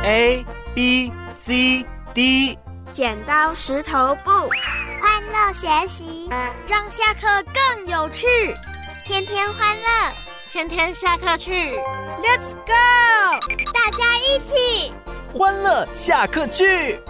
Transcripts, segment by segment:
A B C D。 剪刀石头布， 欢乐学习， 让下课更有趣。 天天欢乐， 天天下课去。 Let's go！ 大家一起欢乐下课去！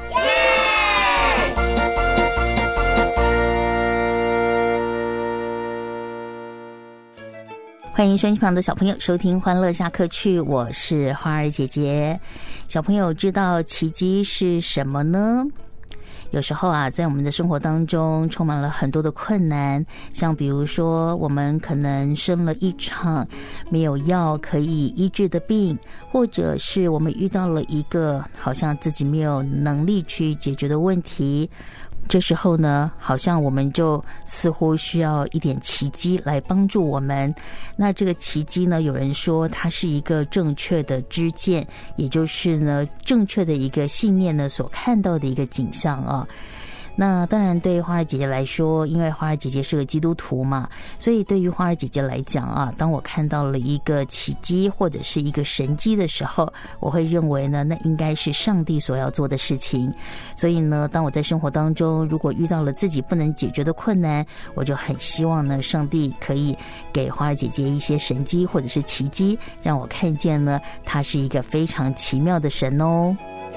欢迎收音机旁的小朋友收听欢乐下课去，我是花儿姐姐。小朋友知道奇迹是什么呢？有时候啊，在我们的生活当中充满了很多的困难，像比如说我们可能生了一场没有药可以医治的病，或者是我们遇到了一个好像自己没有能力去解决的问题。这时候呢，好像我们就似乎需要一点奇迹来帮助我们。那这个奇迹呢，有人说它是一个正确的知见，也就是呢正确的一个信念呢所看到的一个景象啊。那当然对花儿姐姐来说，因为花儿姐姐是个基督徒嘛，所以对于花儿姐姐来讲啊，当我看到了一个奇迹或者是一个神迹的时候，我会认为呢，那应该是上帝所要做的事情。所以呢，当我在生活当中如果遇到了自己不能解决的困难，我就很希望呢，上帝可以给花儿姐姐一些神迹或者是奇迹，让我看见呢，他是一个非常奇妙的神哦。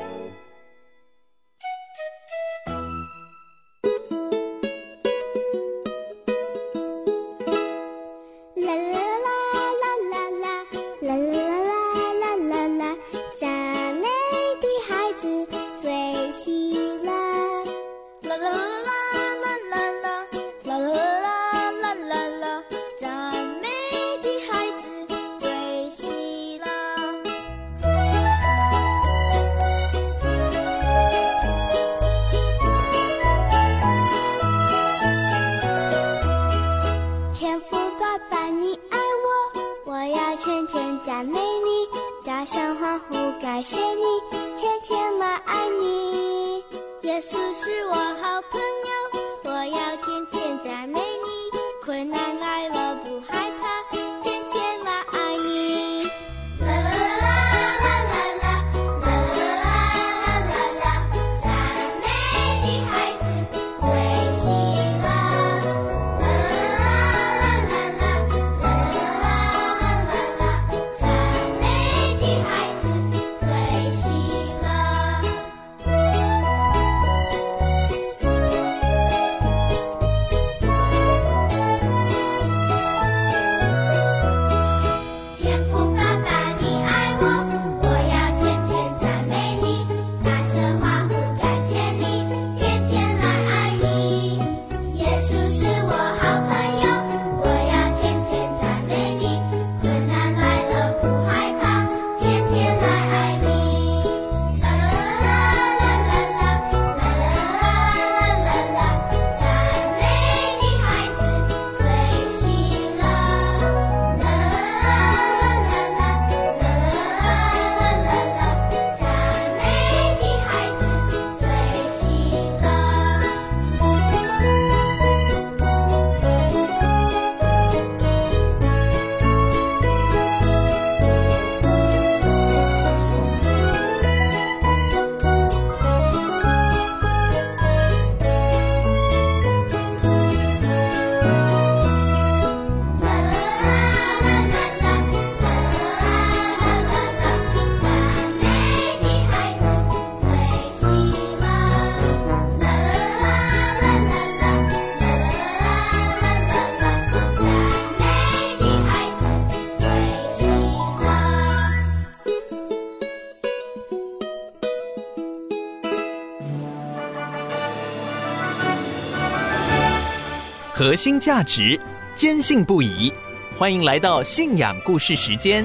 核心价值，坚信不疑。欢迎来到信仰故事时间。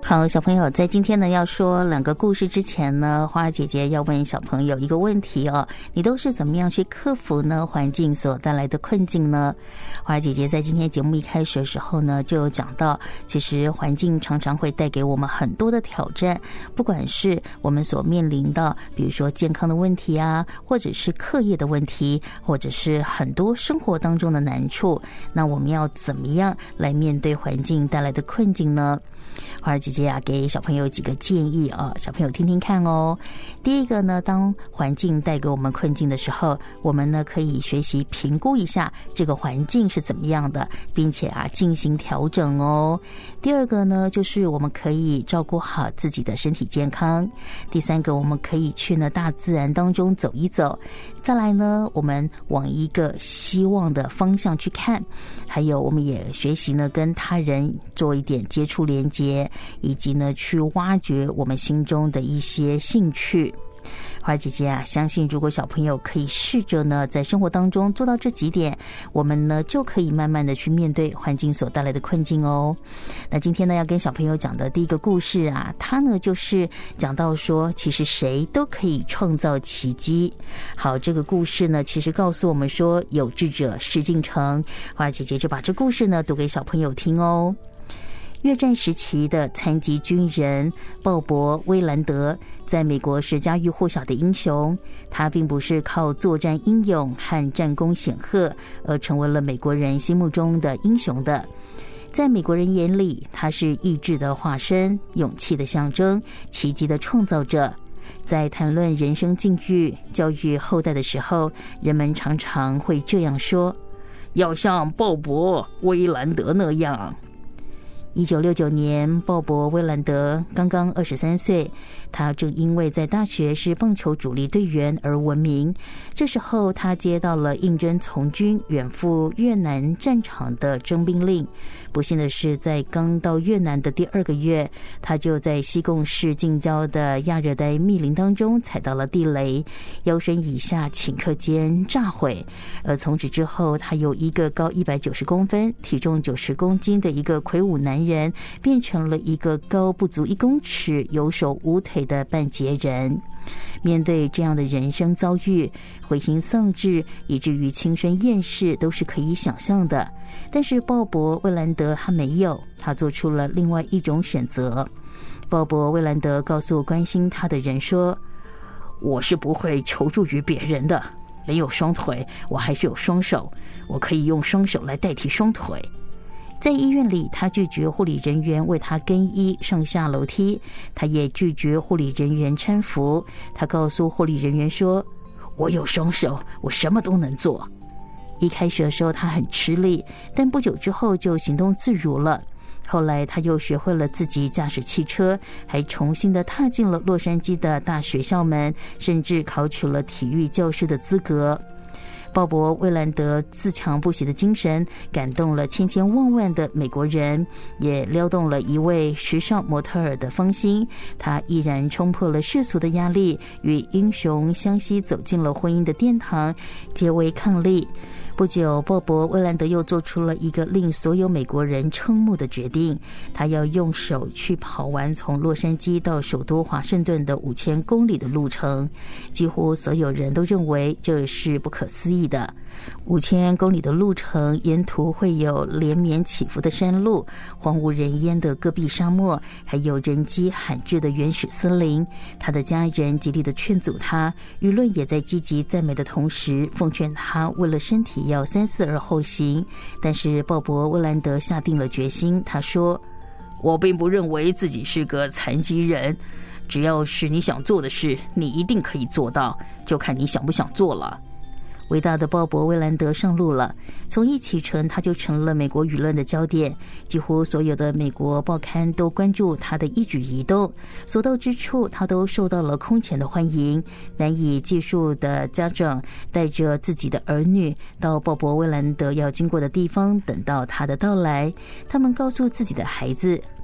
好，小朋友，在今天呢要说2个故事之前呢，花儿姐姐要问小朋友一个问题哦，你都是怎么样去克服呢环境所带来的困境呢？花儿姐姐在今天节目一开始的时候呢，就讲到，其实环境常常会带给我们很多的挑战，不管是我们所面临的，比如说健康的问题啊，或者是课业的问题，或者是很多生活当中的难处，那我们要怎么样来面对环境带来的困境呢？花儿姐姐啊，给小朋友几个建议啊，小朋友听听看哦。第一个呢，当环境带给我们困境的时候，我们呢可以学习评估一下这个环境是怎么样的，并且啊进行调整哦。第二个呢，就是我们可以照顾好自己的身体健康。第三个，我们可以去呢大自然当中走一走。再来呢，我们往一个希望的方向去看，还有我们也学习呢跟他人做一点接触连接，以及呢去挖掘我们心中的一些兴趣。花儿姐姐啊，相信如果小朋友可以试着呢在生活当中做到这几点，我们呢就可以慢慢的去面对环境所带来的困境哦。那今天呢要跟小朋友讲的第一个故事啊，它呢就是讲到说，其实谁都可以创造奇迹。好，这个故事呢其实告诉我们说，有志者事竟成。花儿姐姐就把这故事呢读给小朋友听哦。越战时期的残疾军人鲍勃·威兰德在美国是家喻户晓的英雄，他并不是靠作战英勇和战功显赫而成为了美国人心目中的英雄的。在美国人眼里，他是意志的化身，勇气的象征，奇迹的创造者。在谈论人生境遇、教育后代的时候，人们常常会这样说：要像鲍勃·威兰德那样。1969年，鲍勃·威兰德刚刚23岁，他正因为在大学是棒球主力队员而闻名。这时候，他接到了应征从军远赴越南战场的征兵令。不幸的是，在刚到越南的第2个月，他就在西贡市近郊的亚热带密林当中踩到了地雷，腰身以下顷刻间炸毁。而从此之后，他由一个高190公分、体重90公斤的一个魁梧男人，变成了一个高不足1公尺、有手无腿的半截人。面对这样的人生遭遇，灰心丧志以至于轻生厌世都是可以想象的。但是鲍勃·威兰德他没有，他做出了另外一种选择。鲍勃·威兰德告诉关心他的人说：我是不会求助于别人的，没有双腿，我还是有双手，我可以用双手来代替双腿。在医院里，他拒绝护理人员为他更衣上下楼梯，他也拒绝护理人员搀扶。他告诉护理人员说：我有双手，我什么都能做。一开始的时候他很吃力，但不久之后就行动自如了。后来他又学会了自己驾驶汽车，还重新的踏进了洛杉矶的大学校门，甚至考取了体育教师的资格。鲍勃·威兰德自强不息的精神感动了千千万万的美国人，也撩动了一位时尚模特儿的芳心。他毅然冲破了世俗的压力，与英雄相惜走进了婚姻的殿堂，结为伉俪。不久，鲍勃·威兰德又做出了一个令所有美国人瞠目的决定，他要用手去跑完从洛杉矶到首都华盛顿的5000公里的路程。几乎所有人都认为这是不可思议的。5000公里的路程，沿途会有连绵起伏的山路、荒无人烟的戈壁沙漠，还有人迹罕至的原始森林。他的家人极力的劝阻他，舆论也在积极赞美的同时，奉劝他为了身体要三思而后行。但是鲍勃·威兰德下定了决心，他说：我并不认为自己是个残疾人，只要是你想做的事，你一定可以做到，就看你想不想做了。伟大的鲍勃·威兰德上路了，从一启程他就成了美国舆论的焦点，几乎所有的美国报刊都关注他的一举一动，所到之处他都受到了空前的欢迎。难以计数的家长带着自己的儿女到鲍勃·威兰德要经过的地方，等到他的到来。他们告诉自己的孩子，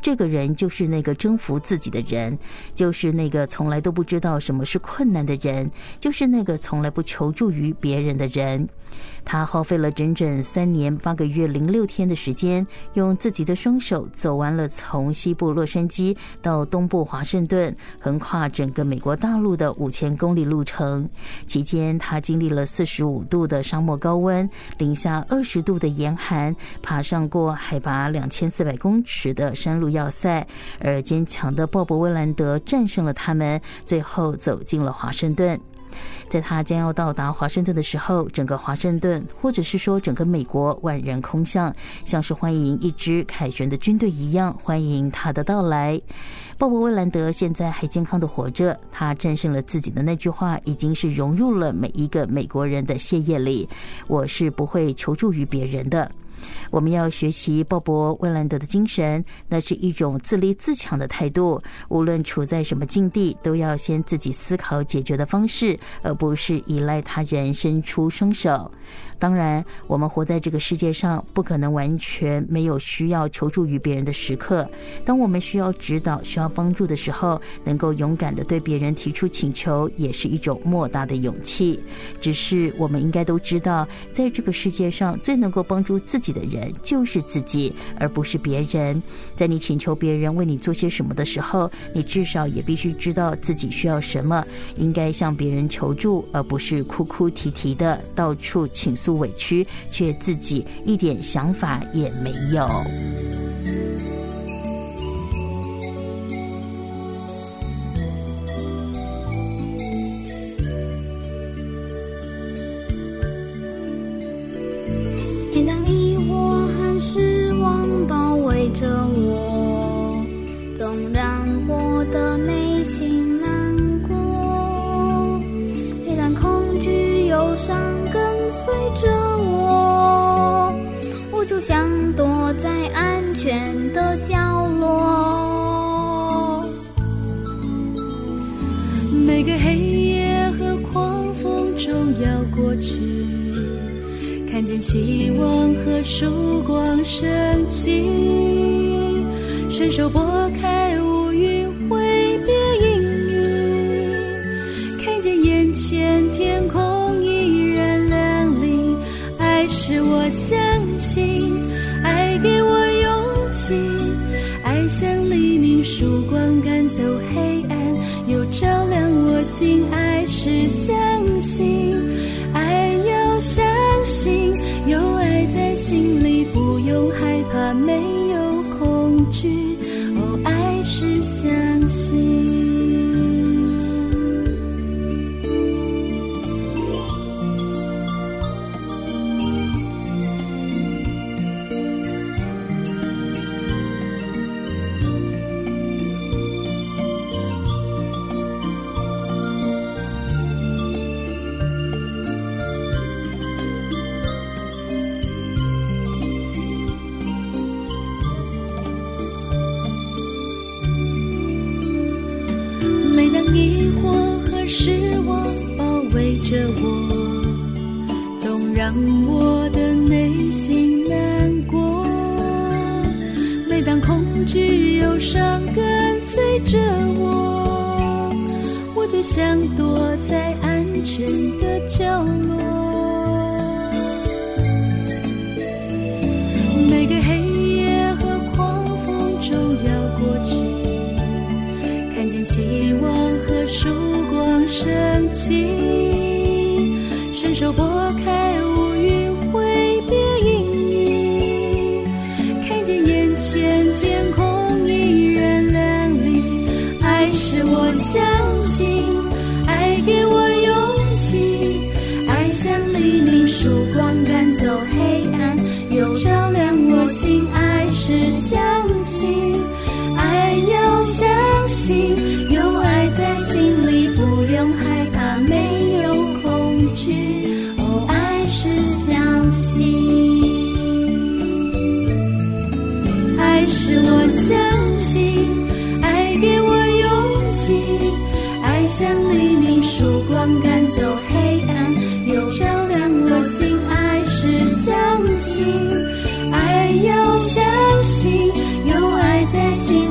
这个人就是那个征服自己的人，就是那个从来都不知道什么是困难的人，就是那个从来不求助于别人的人。他耗费了整整3年8个月06天的时间，用自己的双手走完了从西部洛杉矶到东部华盛顿，横跨整个美国大陆的5000公里路程。期间他经历了45度的沙漠高温，零下20度的严寒，爬上过海拔2400公尺的山路要塞，而坚强的鲍勃·威兰德战胜了他们，最后走进了华盛顿。在他将要到达华盛顿的时候，整个华盛顿或者是说整个美国万人空巷，像是欢迎一支凯旋的军队一样欢迎他的到来。鲍勃·威兰德现在还健康的活着，他战胜了自己的那句话已经是融入了每一个美国人的血液里，我是不会求助于别人的。我们要学习鲍勃·威兰德的精神，那是一种自立自强的态度，无论处在什么境地，都要先自己思考解决的方式，而不是依赖他人伸出双手。当然，我们活在这个世界上，不可能完全没有需要求助于别人的时刻。当我们需要指导、需要帮助的时候，能够勇敢地对别人提出请求，也是一种莫大的勇气。只是我们应该都知道，在这个世界上最能够帮助自己的人就是自己，而不是别人。在你请求别人为你做些什么的时候，你至少也必须知道自己需要什么，应该向别人求助，而不是哭哭啼啼的到处倾诉委屈，却自己一点想法也没有。 每当疑惑和失望包围着我，总让我的内心难过。每当恐惧忧伤跟随着我，我就想躲在安全的角落。 每个黑夜和狂风中要过去，看见希望和曙光升起，伸手拨开乌云挥别阴雨，看见眼前天空依然亮丽。爱使我相信，爱给我勇气，爱像黎明曙光赶走黑暗，又照亮我心。爱是相信，爱要相信，有爱在心里，不用害怕，没有恐惧。哦，爱是相信。每当疑惑和失望包围着我，总让我的内心难过。每当恐惧忧伤跟随着我，我就想躲在安全的角落。每个黑夜和狂风中要过去，看见希望和曙光升起，伸手拨开乌云挥别阴雨，看见眼前天空依然亮丽。爱使我相信，爱给我勇气，爱像黎明曙光赶走黑暗，又照亮我心。爱是相信，爱要相信，有爱在心里，不用害怕，没有恐惧。哦，爱是相信，爱使我相信，爱给我勇气，爱像黎明曙光赶走黑暗，又照亮我心。爱是相信，爱要相信，有爱在心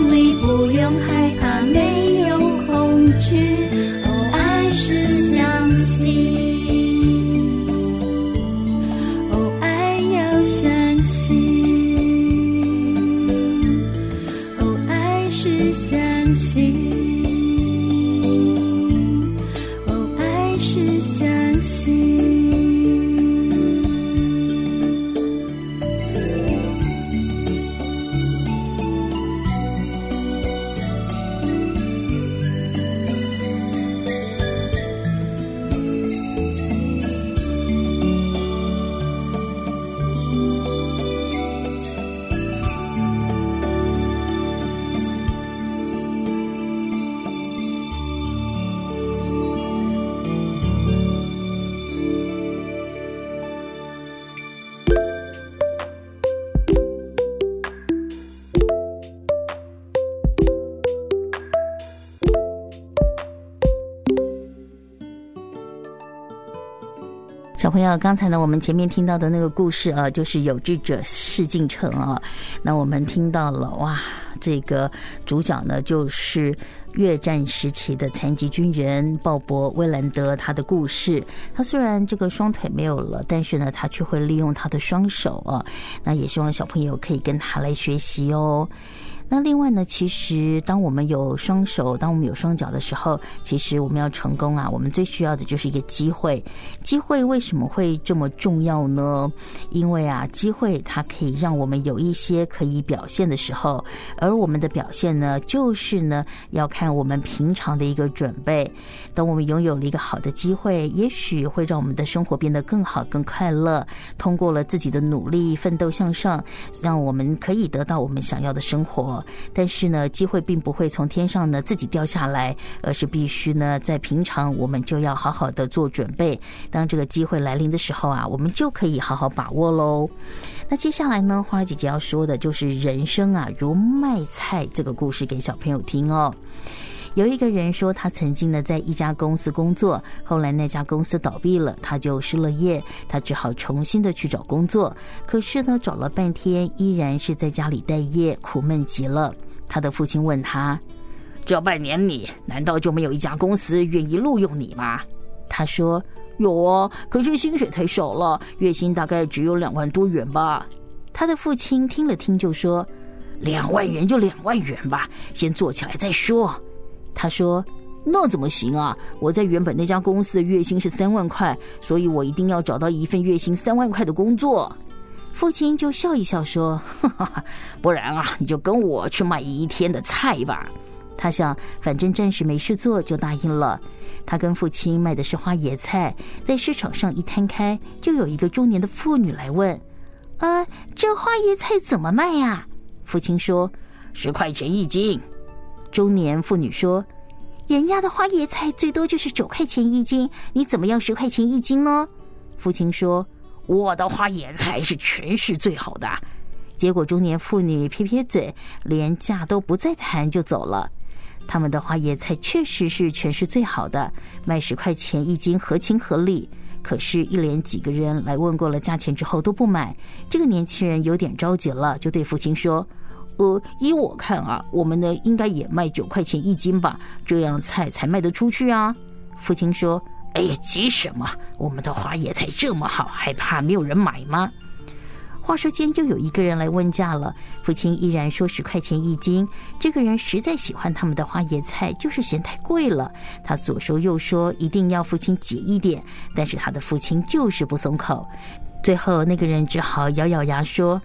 小朋友，刚才呢，我们前面听到的那个故事啊，就是有志者事竟成啊。那我们听到了哇，这个主角呢，就是越战时期的残疾军人鲍勃·威兰德他的故事。他虽然这个双腿没有了，但是呢，他却会利用他的双手啊。那也希望小朋友可以跟他来学习哦。那另外呢，其实当我们有双手，当我们有双脚的时候，其实我们要成功啊，我们最需要的就是一个机会。机会为什么会这么重要呢？因为啊，机会它可以让我们有一些可以表现的时候，而我们的表现呢，就是呢要看我们平常的一个准备。当我们拥有了一个好的机会，也许会让我们的生活变得更好、更快乐。通过了自己的努力、奋斗向上，让我们可以得到我们想要的生活。但是呢，机会并不会从天上呢自己掉下来，而是必须呢在平常我们就要好好的做准备。当这个机会来临的时候啊，我们就可以好好把握咯。那接下来呢，花儿姐姐要说的就是人生啊如卖菜这个故事给小朋友听哦。有一个人说，他曾经呢在一家公司工作，后来那家公司倒闭了，他就失了业，他只好重新的去找工作。可是呢，找了半天依然是在家里待业，苦闷极了。他的父亲问他：这半年里难道就没有一家公司愿意录用你吗？他说：有啊，可是薪水太少了，月薪大概只有2万多元吧。他的父亲听了听就说：2万元就2万元吧，先做起来再说。他说：那怎么行啊，我在原本那家公司的月薪是3万块，所以我一定要找到一份月薪3万块的工作。父亲就笑一笑说：不然啊，你就跟我去卖1天的菜吧。他想反正暂时没事做，就答应了。他跟父亲卖的是花椰菜，在市场上一摊开，就有一个中年的妇女来问：这花椰菜怎么卖呀？父亲说：10块钱1斤。中年妇女说：人家的花椰菜最多就是9块钱1斤，你怎么要10块钱1斤呢？父亲说：我的花椰菜是全市最好的。结果中年妇女撇撇嘴，连价都不再谈就走了。他们的花椰菜确实是全市最好的，卖10块钱1斤合情合理。可是一连几个人来问过了价钱之后都不买，这个年轻人有点着急了，就对父亲说：依我看啊，我们呢应该也卖9块钱1斤吧，这样菜才卖得出去啊。父亲说：哎呀，急什么？我们的花椰菜这么好，还怕没有人买吗？话说间又有一个人来问价了，父亲依然说10块钱1斤。这个人实在喜欢他们的花椰菜，就是嫌太贵了。他左说右说，一定要父亲减一点，但是他的父亲就是不松口。最后那个人只好咬咬牙说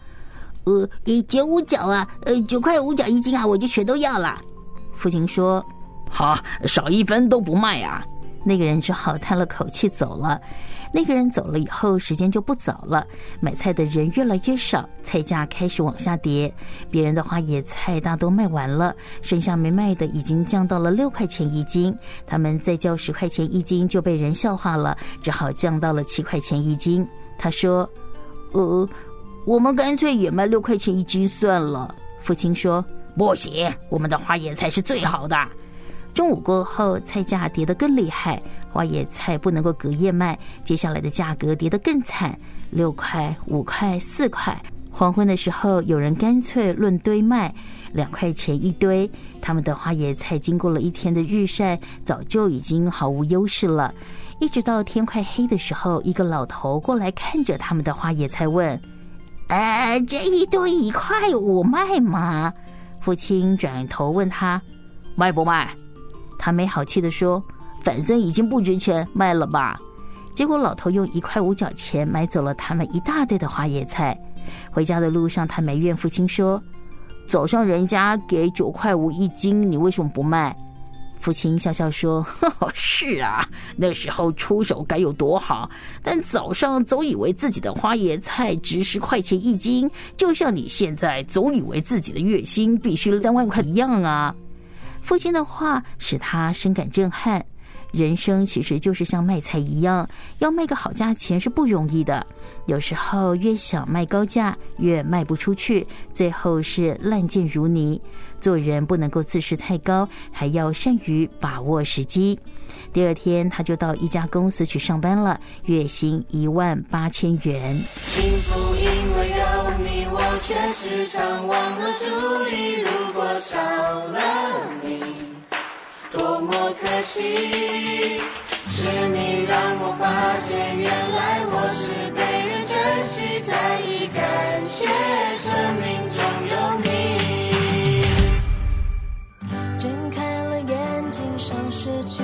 ：95角啊，9块5角1斤啊，我就全都要了。父亲说：好，少1分都不卖啊。那个人只好叹了口气走了。那个人走了以后，时间就不早了，买菜的人越来越少，菜价开始往下跌。别人的花椰菜大都卖完了，剩下没卖的已经降到了6块钱1斤。他们再交10块钱1斤就被人笑话了，只好降到了7块钱1斤。他说：我们干脆也卖6块钱1斤算了。父亲说：不行，我们的花椰菜是最好的。中午过后，菜价跌得更厉害，花椰菜不能够隔夜卖，接下来的价格跌得更惨，6块、5块、4块。黄昏的时候，有人干脆论堆卖，2块钱一堆。他们的花椰菜经过了1天的日晒，早就已经毫无优势了。一直到天快黑的时候，一个老头过来看着他们的花椰菜问：这一堆1块5卖吗？父亲转头问他：卖不卖？他没好气地说：反正已经不值钱，卖了吧。结果老头用1块5角钱买走了他们一大堆的花椰菜。回家的路上，他埋怨父亲说：早上人家给9块51斤，你为什么不卖？父亲笑笑说：是啊，那时候出手该有多好，但早上总以为自己的花椰菜值10块钱1斤，就像你现在总以为自己的月薪必须3万块一样啊。父亲的话使他深感震撼。 人生其实就是像卖菜一样，要卖个好价钱是不容易的。有时候越想卖高价，越卖不出去，最后是烂剑如泥。做人不能够自视太高，还要善于把握时机。第二天，他就到一家公司去上班了，月薪18000元。 幸福因为有你，我却时常忘了注意。如果少了你，多么可惜。是你让我发现，原来我是被人珍惜，在意感谢生命中有你。睁开了眼睛上学去，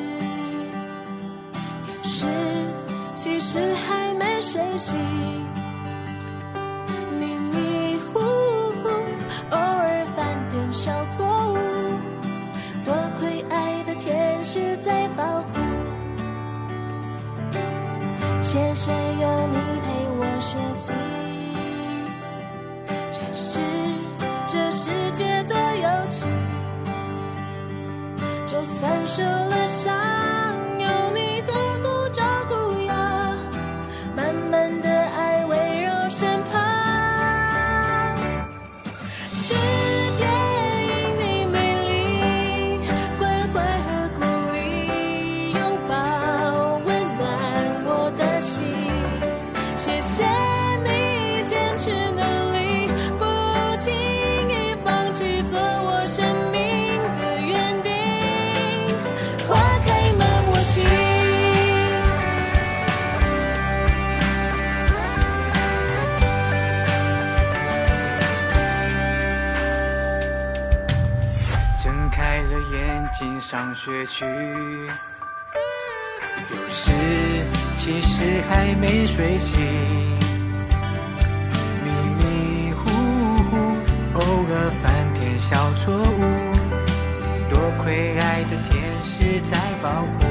有时其实还没睡醒，迷迷糊糊，偶尔犯点小错误，多亏爱的天使在保护。谢谢有你陪我学习，认识这世界多有趣。就算受了伤，有你呵护照顾呀，满满的爱围绕身旁。世界因你美丽，关怀和鼓励，拥抱温暖我的心。谢谢你坚持努力，不轻易放弃，做我生命的园丁。花开满我心， 睁开了眼睛上学去，有时其实还没睡醒，迷迷糊糊，偶尔犯点小错误，多亏爱的天使在保护。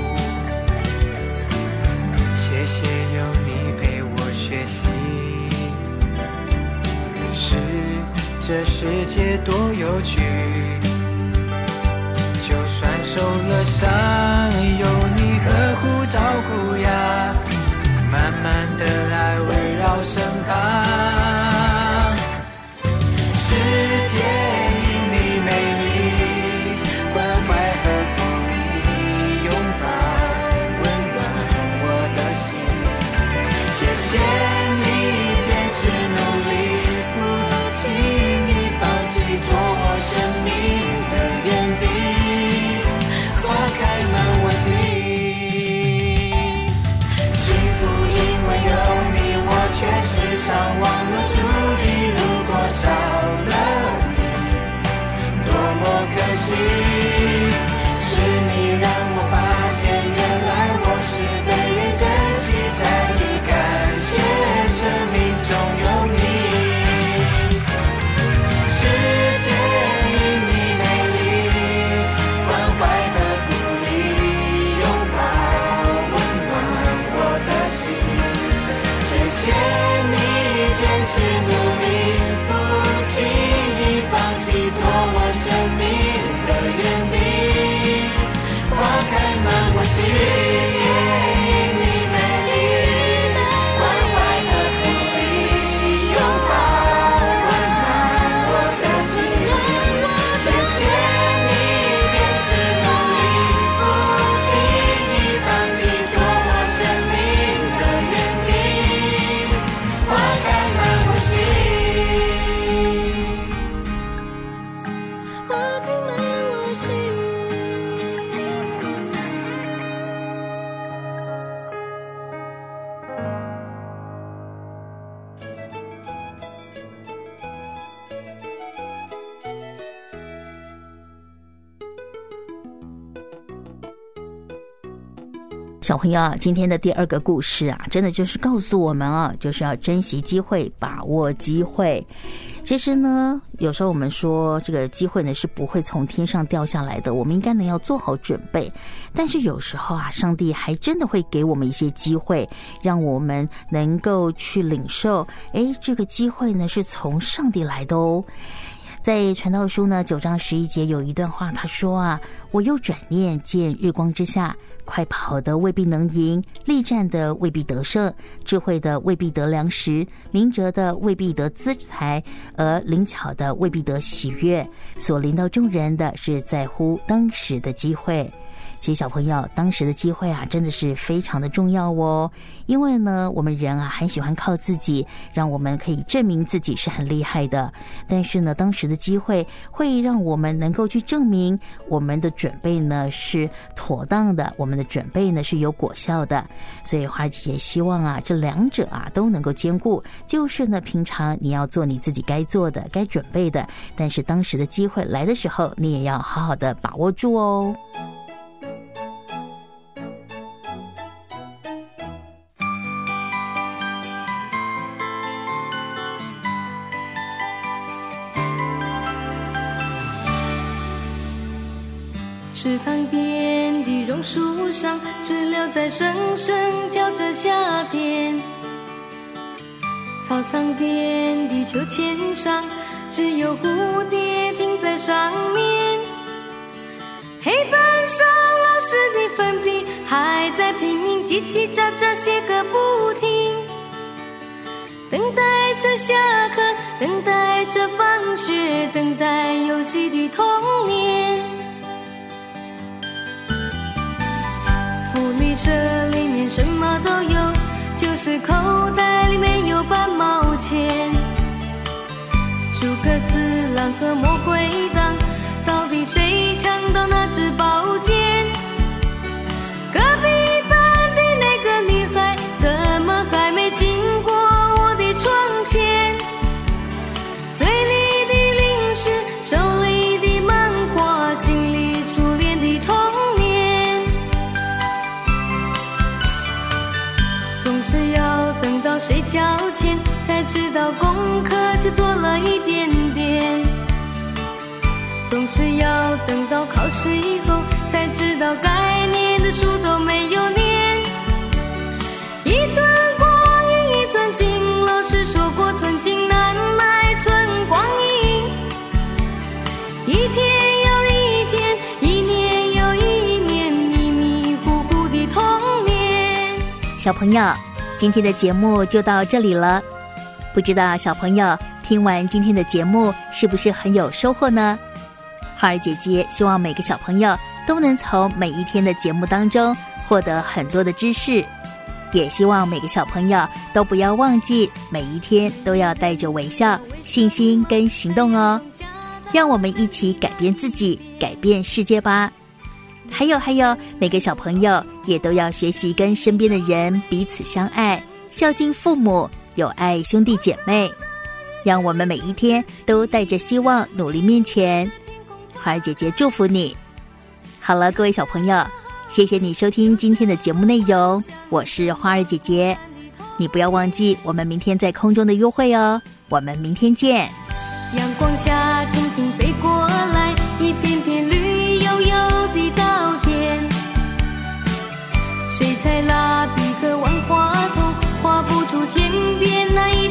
谢谢有你陪我学习，认识这世界多有趣。就算受了伤，有你呵护照顾呀，满满的爱围绕身旁。世界因你美丽，关怀和鼓励，拥抱温暖我的心。谢谢你坚持努力，不轻易放弃，做我生命的园丁。花开满我心，幸福因为有你，我却时常忘了注意。如果少了你，多么可惜。是你让我发现，原来我是被人珍惜，在意感谢生命中有你。世界因你美丽，关怀和鼓励，拥抱温暖我的心。谢谢你坚持努力，不轻易放弃，做我生命的园丁。花开满我心，世界因你美丽，关怀和鼓励，拥抱温暖我的心。谢谢你坚持努力，不轻易放弃，做我生命的园丁。花开满我心，花开满我心。 小朋友，今天的第二个故事啊，真的就是告诉我们啊，就是要珍惜机会，把握机会。其实呢，有时候我们说这个机会呢是不会从天上掉下来的，我们应该呢要做好准备。但是有时候啊，上帝还真的会给我们一些机会，让我们能够去领受，这个机会呢是从上帝来的哦。 在传道书呢9章11节有一段话，他说啊，我又转念见日光之下，快跑的未必能赢，力战的未必得胜，智慧的未必得粮食，明哲的未必得资财，而灵巧的未必得喜悦。所临到众人的是在乎当时的机会。其实小朋友，当时的机会啊，真的是非常的重要哦。因为呢，我们人啊很喜欢靠自己，让我们可以证明自己是很厉害的。但是呢，当时的机会会让我们能够去证明我们的准备呢是妥当的，我们的准备呢是有果效的。所以花姐姐希望啊，这两者啊都能够兼顾。就是呢，平常你要做你自己该做的、该准备的，但是当时的机会来的时候，你也要好好的把握住哦。 池塘边的榕树上，知了在声声叫着夏天。草场边的秋千上，只有蝴蝶停在上面。黑板上老师的粉笔还在拼命叽叽喳喳写个不停，等待着下课，等待着放学，等待游戏的童年。福利社里面什么都有，就是口袋里面有半毛钱。诸葛四郎和魔鬼党，到底谁抢到那支宝剑？隔壁班的那个女孩，怎么还没经过我的窗前？嘴里的零食，手里的漫画，心里初恋的童年。总是要等到睡觉前，才知道功课只做了一点点。总是要等到考试以后，才知道该念的书都没有念。一寸光阴一寸金，老师说过寸金难买寸光阴。一天又一天，一年又一年，迷迷糊糊的童年。 小朋友，今天的节目就到这里了。不知道小朋友听完今天的节目是不是很有收获呢？花儿姐姐希望每个小朋友都能从每一天的节目当中获得很多的知识，也希望每个小朋友都不要忘记每一天都要带着微笑、信心跟行动哦。让我们一起改变自己，改变世界吧。还有，每个小朋友也都要学习跟身边的人彼此相爱，孝敬父母，有爱兄弟姐妹。让我们每一天都带着希望努力面前。花儿姐姐祝福你。好了，各位小朋友，谢谢你收听今天的节目内容，我是花儿姐姐。你不要忘记我们明天在空中的约会哦，我们明天见。 阳光下蜻蜓飞过来，一片片绿油油的稻田。水彩蜡笔和万花筒画不出天边那一